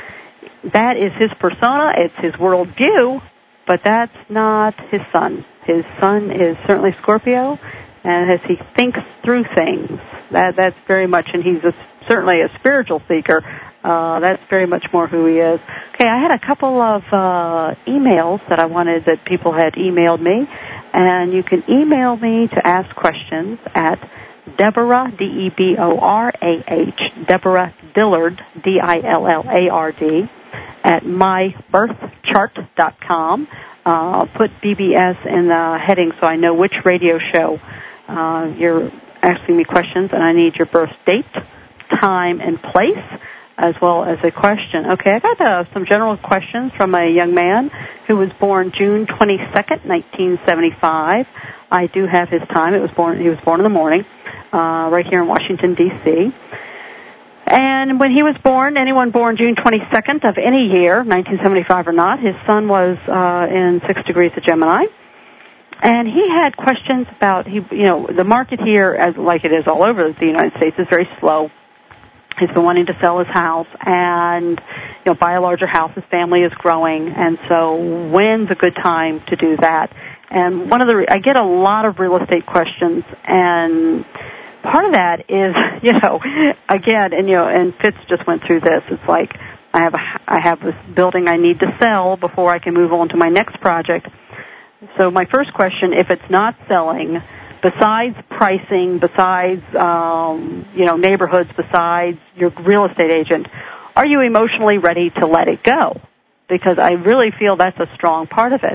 Speaker 1: That is his persona, it's his worldview, but that's not his sun. His sun is certainly Scorpio, and as he thinks through things, that that's very much, and he's a, certainly a spiritual seeker, uh, that's very much more who he is. Okay, I had a couple of uh, emails that I wanted, that people had emailed me, and you can email me to ask questions at Deborah, D E B O R A H, Deborah Dillard, D I L L A R D, at my birth chart dot com. Uh, put B B S in the heading so I know which radio show uh, you're asking me questions, and I need your birth date, time, and place, as well as a question. Okay, I got uh, some general questions from a young man who was born June twenty-second, nineteen seventy-five. I do have his time. It was born. He was born in the morning, uh, right here in Washington, D C And when he was born, anyone born June twenty-second of any year, nineteen seventy-five or not, his sun was uh, in six degrees of Gemini. And he had questions about, he, you know, the market here, as like it is all over the United States, is very slow. He's been wanting to sell his house and, you know, buy a larger house. His family is growing, and so when's a good time to do that? And one of the, I get a lot of real estate questions, and part of that is, you know, again, and you know, and Fitz just went through this. It's like I have a, I have this building I need to sell before I can move on to my next project. So my first question, if it's not selling, besides pricing, besides um, you know, neighborhoods, besides your real estate agent, are you emotionally ready to let it go? Because I really feel that's a strong part of it.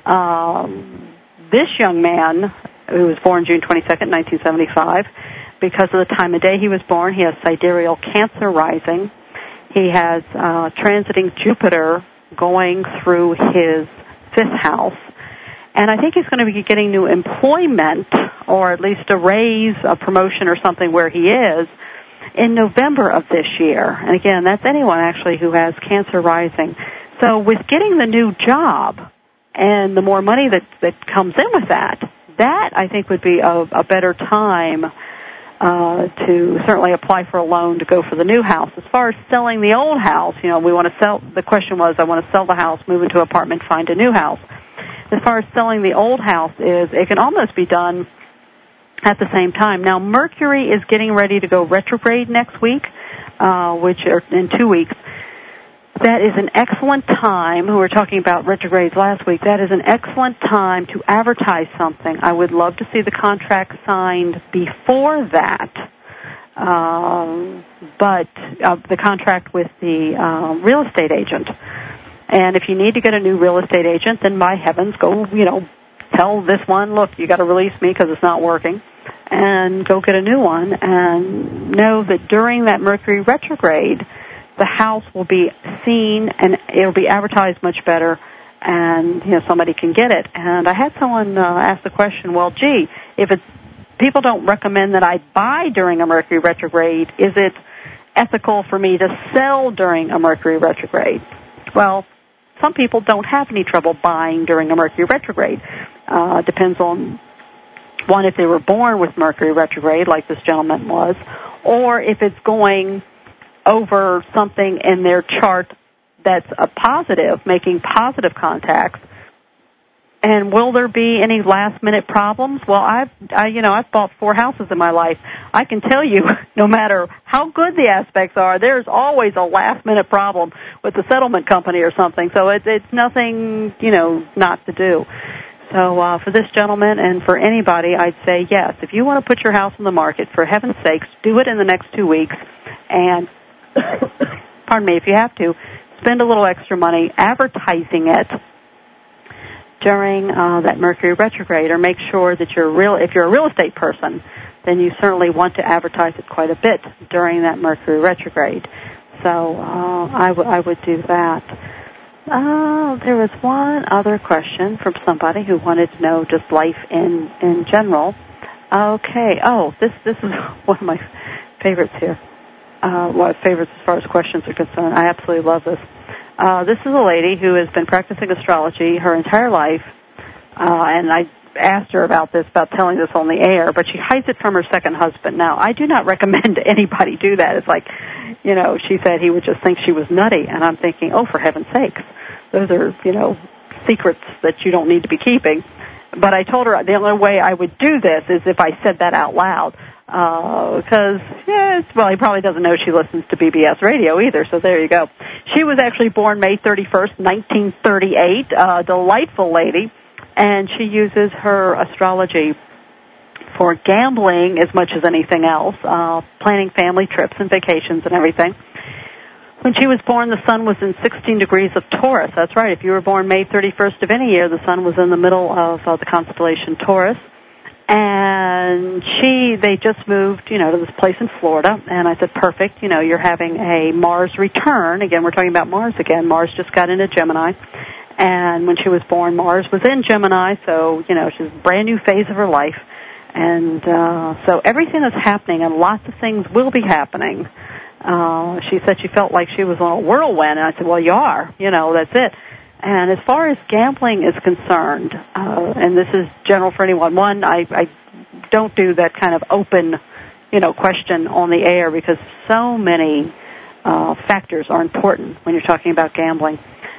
Speaker 1: Um, this young man, who was born June twenty-second, nineteen seventy-five, because of the time of day he was born, he has sidereal Cancer rising. He has uh, transiting Jupiter going through his fifth house. And I think he's going to be getting new employment, or at least a raise, a promotion or something where he is, in November of this year. And again, that's anyone actually who has Cancer rising. So with getting the new job and the more money that, that comes in with that, that I think would be a, a better time uh, to certainly apply for a loan to go for the new house. As far as selling the old house, you know, we want to sell, the question was, I want to sell the house, move into an apartment, find a new house. As far as selling the old house is, it can almost be done at the same time. Now, Mercury is getting ready to go retrograde next week, uh, which are in two weeks. That is an excellent time. We were talking about retrogrades last week. That is an excellent time to advertise something. I would love to see the contract signed before that, um, but uh, the contract with the uh, real estate agent. And if you need to get a new real estate agent, then by heavens, go, you know, tell this one, look, you got to release me because it's not working, and go get a new one. And know that during that Mercury retrograde, the house will be seen and it'll be advertised much better, and you know somebody can get it. And I had someone uh, ask the question, well, gee, if it's, people don't recommend that I buy during a Mercury retrograde, is it ethical for me to sell during a Mercury retrograde? Well, some people don't have any trouble buying during a Mercury retrograde. Uh, depends on, one, if they were born with Mercury retrograde, like this gentleman was, or if it's going over something in their chart that's a positive, making positive contacts. And will there be any last-minute problems? Well, I've, I, you know, I've bought four houses in my life. I can tell you, no matter how good the aspects are, there's always a last-minute problem with the settlement company or something. So it's, it's nothing, you know, not to do. So uh, for this gentleman and for anybody, I'd say yes. If you want to put your house on the market, for heaven's sakes, do it in the next two weeks. And pardon me, if you have to, spend a little extra money advertising it during uh, that Mercury retrograde, or make sure that you're real. If you're a real estate person, then you certainly want to advertise it quite a bit during that Mercury retrograde. So uh, I, w- I would do that. Uh, there was one other question from somebody who wanted to know just life in, in general. Okay. Oh, this this is one of my favorites here. Uh, one of my favorites as far as questions are concerned. I absolutely love this. Uh, this is a lady who has been practicing astrology her entire life, uh, and I asked her about this, about telling this on the air, but she hides it from her second husband. Now, I do not recommend anybody do that. It's like, you know, she said he would just think she was nutty, and I'm thinking, oh, for heaven's sakes, those are, you know, secrets that you don't need to be keeping. But I told her the only way I would do this is if I said that out loud. Because, uh, yeah, well, he probably doesn't know she listens to B B S radio either, so there you go. She was actually born May thirty-first, nineteen thirty-eight, a delightful lady, and she uses her astrology for gambling as much as anything else, uh, planning family trips and vacations and everything. When she was born, the sun was in sixteen degrees of Taurus. That's right. If you were born May thirty-first of any year, the sun was in the middle of uh, the constellation Taurus. And she, they just moved, you know, to this place in Florida. And I said, perfect. You know, you're having a Mars return. Again, we're talking about Mars again. Mars just got into Gemini. And when she was born, Mars was in Gemini. So, you know, she's a brand new phase of her life. And uh, so everything that's happening, and lots of things will be happening. Uh, she said she felt like she was on a whirlwind. And I said, well, you are. You know, that's it. And as far as gambling is concerned, uh, and this is general for anyone, one, I, I don't do that kind of open, you know, question on the air because so many uh, factors are important when you're talking about gambling.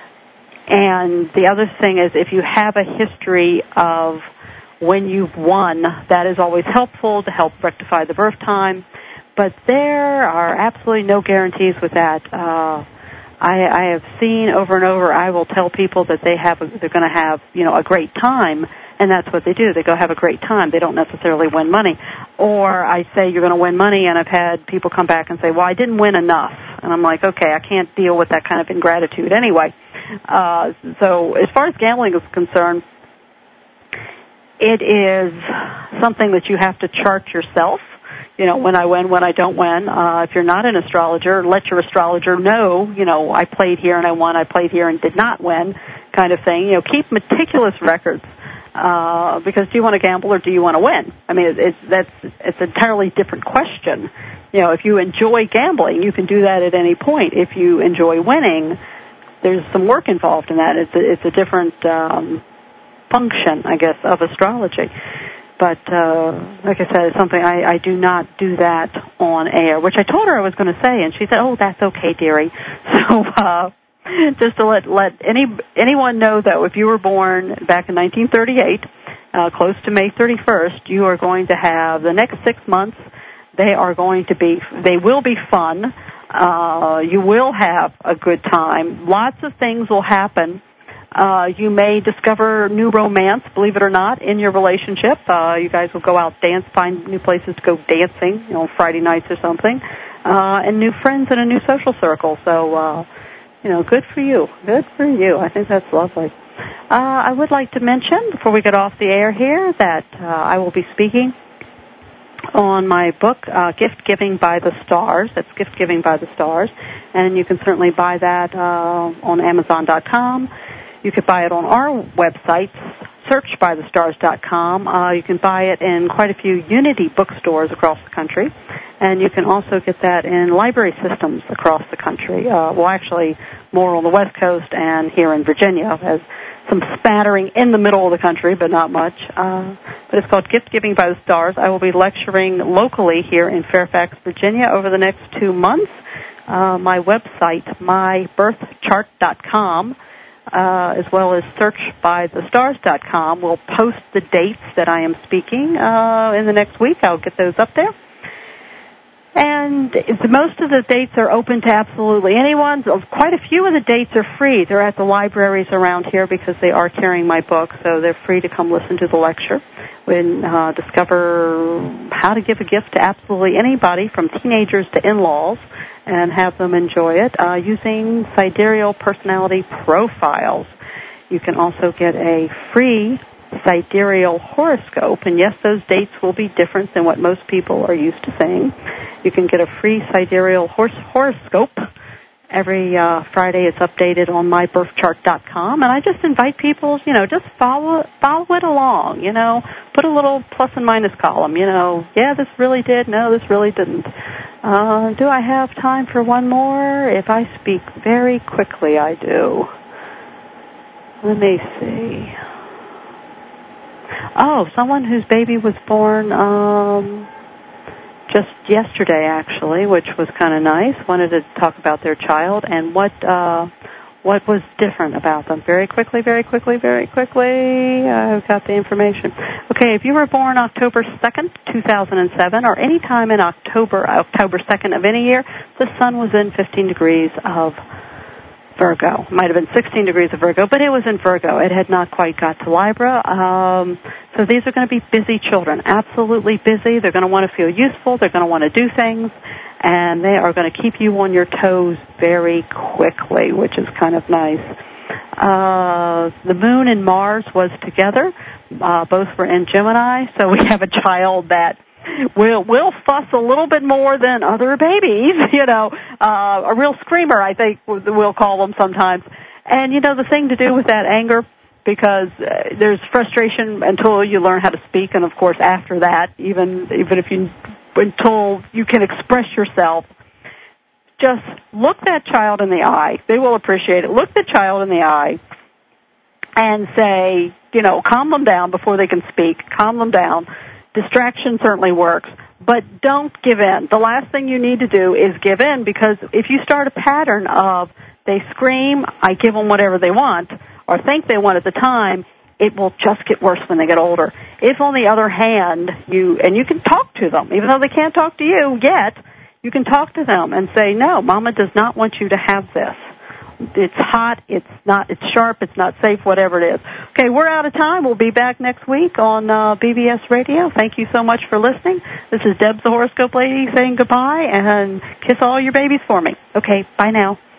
Speaker 1: And the other thing is if you have a history of when you've won, that is always helpful to help rectify the birth time. But there are absolutely no guarantees with that. Uh, I, I have seen over and over, I will tell people that they have, a, they're going to have, you know, a great time, and that's what they do. They go have a great time. They don't necessarily win money. Or I say you're going to win money, and I've had people come back and say, well, I didn't win enough. And I'm like, okay, I can't deal with that kind of ingratitude anyway. Uh, so as far as gambling is concerned, it is something that you have to chart yourself. you know, when I win, when I don't win. Uh, if you're not an astrologer, let your astrologer know, you know, I played here and I won, I played here and did not win, kind of thing. You know, keep meticulous records. Uh, because do you want to gamble or do you want to win? I mean, it, it's that's it's an entirely different question. You know, if you enjoy gambling, you can do that at any point. If you enjoy winning, there's some work involved in that. It's a, it's a different um, function, I guess, of astrology. But uh, like I said, it's something I, I do not do that on air, which I told her I was going to say, and she said, "Oh, that's okay, dearie." So. Uh, Just to let let any anyone know, though, if you were born back in nineteen thirty-eight, uh, close to May thirty-first, you are going to have the next six months. They are going to be they will be fun. Uh, you will have a good time. Lots of things will happen. Uh, you may discover new romance, believe it or not, in your relationship. Uh, you guys will go out dance, find new places to go dancing, you know, Friday nights or something, uh, and new friends in a new social circle. So. Uh, You know, good for you. Good for you. I think that's lovely. Uh, I would like to mention, before we get off the air here, that uh, I will be speaking on my book, uh, Gift Giving by the Stars. That's Gift Giving by the Stars. And you can certainly buy that uh, on Amazon dot com. You could buy it on our website, search by the stars dot com. Uh, you can buy it in quite a few Unity bookstores across the country. And you can also get that in library systems across the country. Uh, well, actually, more on the West Coast and here in Virginia. There's some spattering in the middle of the country, but not much. Uh, but it's called Gift Giving by the Stars. I will be lecturing locally here in Fairfax, Virginia over the next two months. Uh, my website, my birth chart dot com, uh, as well as search by the stars dot com, will post the dates that I am speaking uh, in the next week. I'll get those up there. And most of the dates are open to absolutely anyone. Quite a few of the dates are free. They're at the libraries around here because they are carrying my book, so they're free to come listen to the lecture and uh, discover how to give a gift to absolutely anybody, from teenagers to in-laws, and have them enjoy it uh, using sidereal personality profiles. You can also get a free sidereal horoscope, and yes, those dates will be different than what most people are used to seeing. You can get a free sidereal horse horoscope. Every uh, Friday it's updated on my birth chart dot com, and I just invite people, you know, just follow follow it along, you know, put a little plus and minus column, you know, yeah, this really did, no, this really didn't. Uh, do I have time for one more? If I speak very quickly, I do. Let me see. Oh, someone whose baby was born um, just yesterday, actually, which was kind of nice. Wanted to talk about their child and what uh, what was different about them. Very quickly, very quickly, very quickly. I've got the information. Okay, if you were born October second, two thousand seven, or any time in October, October second of any year, the sun was in fifteen degrees of Virgo. It might have been sixteen degrees of Virgo, but it was in Virgo. It had not quite got to Libra. Um, so these are going to be busy children, absolutely busy. They're going to want to feel useful. They're going to want to do things, and they are going to keep you on your toes very quickly, which is kind of nice. Uh, the Moon and Mars was together. Uh, both were in Gemini, so we have a child that We'll, we'll fuss a little bit more than other babies, you know, uh, a real screamer, I think we'll call them sometimes. And, you know, the thing to do with that anger, because uh, there's frustration until you learn how to speak, and, of course, after that, even even if you, until you can express yourself, just look that child in the eye. They will appreciate it. Look the child in the eye and say, you know, calm them down before they can speak. Calm them down. Distraction certainly works, but don't give in. The last thing you need to do is give in, because if you start a pattern of they scream, I give them whatever they want, or think they want at the time, it will just get worse when they get older. If, on the other hand, you, and you can talk to them, even though they can't talk to you yet, you can talk to them and say, no, Mama does not want you to have this. It's hot, it's not, it's sharp, it's not safe, whatever it is. Okay, we're out of time. We'll be back next week on uh, B B S Radio. Thank you so much for listening. This is Debs the Horoscope Lady saying goodbye, and kiss all your babies for me. Okay, bye now.